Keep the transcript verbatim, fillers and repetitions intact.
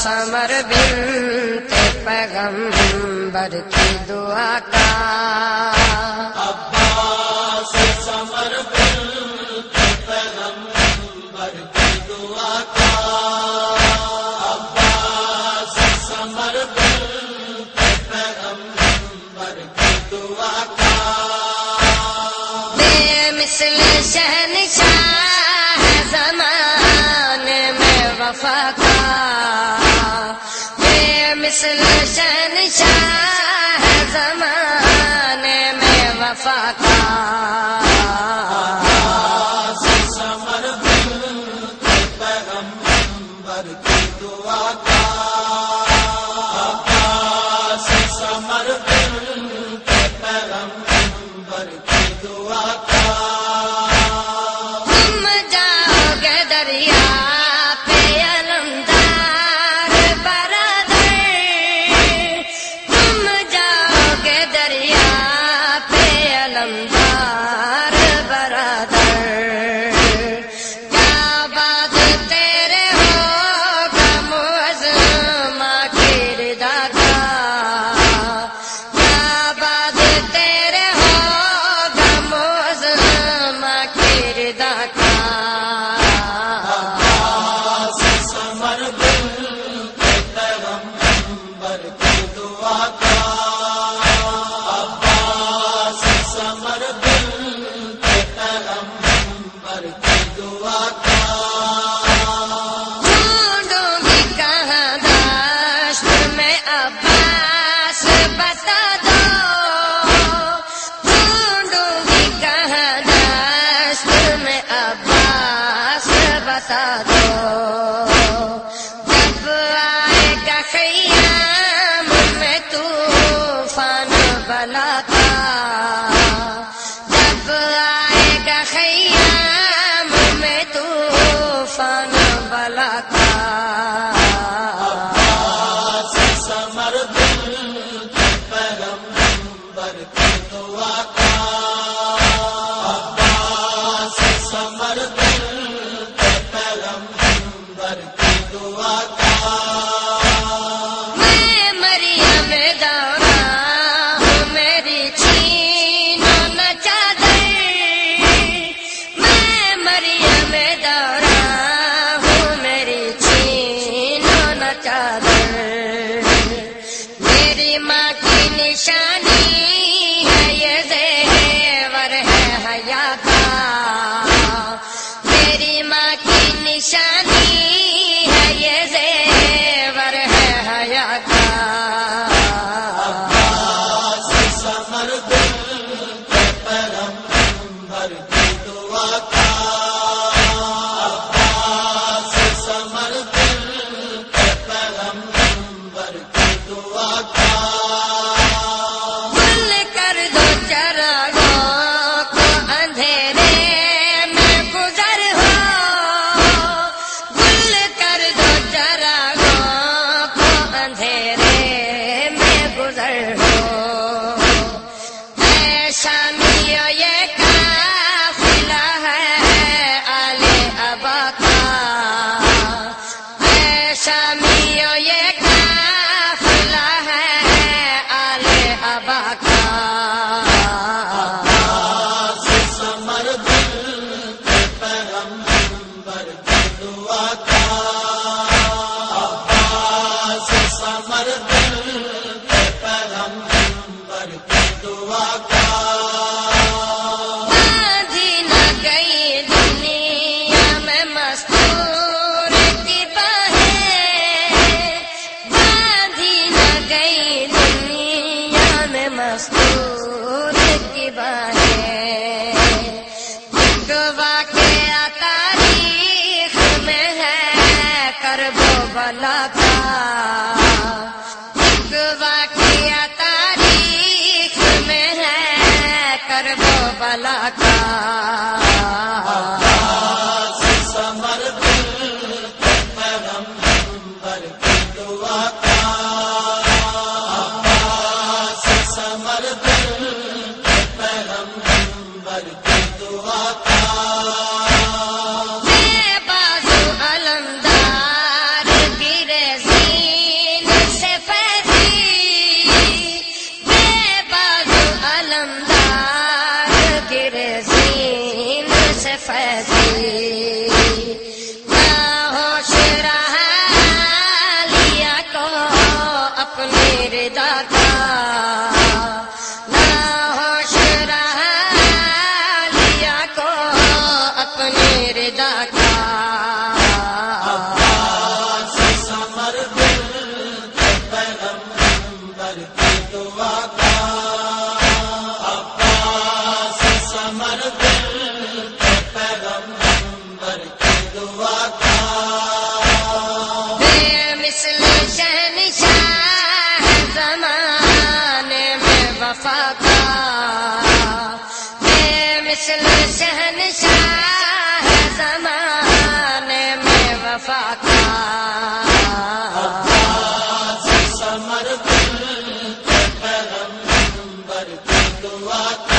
سمر بنت پیغمبر کی دعا کا، عباس سمر بنت پیغمبر کی دعا کا، عباس سمر بنت پیغمبر کی دعا کا، بے مثل شہنشاہ زمانے میں وفا کا، بے مثل شہنشاہ زمانے میں وفا کا، سمر بنت پیغمبر کی دعا کا، عباس سمر بنت پیغمبر کی دعا کا، تم جاؤ گے دریا پہ علمدار برادر، تم جاؤ گے دریا پہ علمدار برادر، کیا بات تیرے ہوگا معظمہ کی رضا کا، کیا بات تیرے ہوگا معظمہ کی رضا کا، سمر بنت پیغمبر کی دعا کا، عباس سمر بنت پیغمبر کی دعا کا، ڈھونڈوں گی کہاں دشت میں عباس بتا دو، ڈھونڈوں گی کہاں دشت میں عباس بتا دو، جب آئے گا خیام میں طوفان بلا کا، جب آئے گا خیام میں طوفان بلا کا، سمر بنت پیغمبر کی دعا کا، عباس سمر بنت پیغمبر کی دعا کا، میں مریم دورا ہوں میری چھینو نہ چادر، میں مریم دورا ہوں میری چھینو نہ چادر، میری ماں کی نشانی ہے یہ زیور ہے حیا کا، میری ماں کی نشانی ہے یہ زیور ہے حیا کا، سمر بنت پیغمبر کی دعا کا، عباس سمر بنت پیغمبر کی دعا کا، گل کر دو چراغوں کو اندھیرے میں گزر ہو، گل کر دو چراغوں کو اندھیرے میں گزر ہو، اے شامیو یہ قافلہ ہے آل ابا کا، اے شامیو یہ قافلہ ہے آل ابا کا، سمر بنت پیغمبر کی دعا کا، عباس سمر بنت پیغمبر کی دعا کا، باندھی نہ گئی دنیا میں مستور کی باہیں، باندھی نہ گئی دنیا میں مستور کی باہیں، ایک واقعہ تاریخ میں ہے کرب و بلا کا، ایک واقعہ تاریخ میں ہے کرب و بلا کا، سمر بنت پیغمبر کی دعا کا، عباس سمر بنت پیغمبر کی دعا کا، بے بازو علمدار گرے سی فیضی نہ ہوش رہا لیا کو اپنی رضا کا نہ ہوش رہا لیا کو اپنی رضا کا سمر دل پیغمبر کی دعا کا عباس سمر دل پیغمبر کی دعا کا بے مثل شہنشاہ زمانے میں وفا کا بے مثل شہنشاہ زمانے میں وفا کا عباس سمر دل پیغمبر کی دعا کا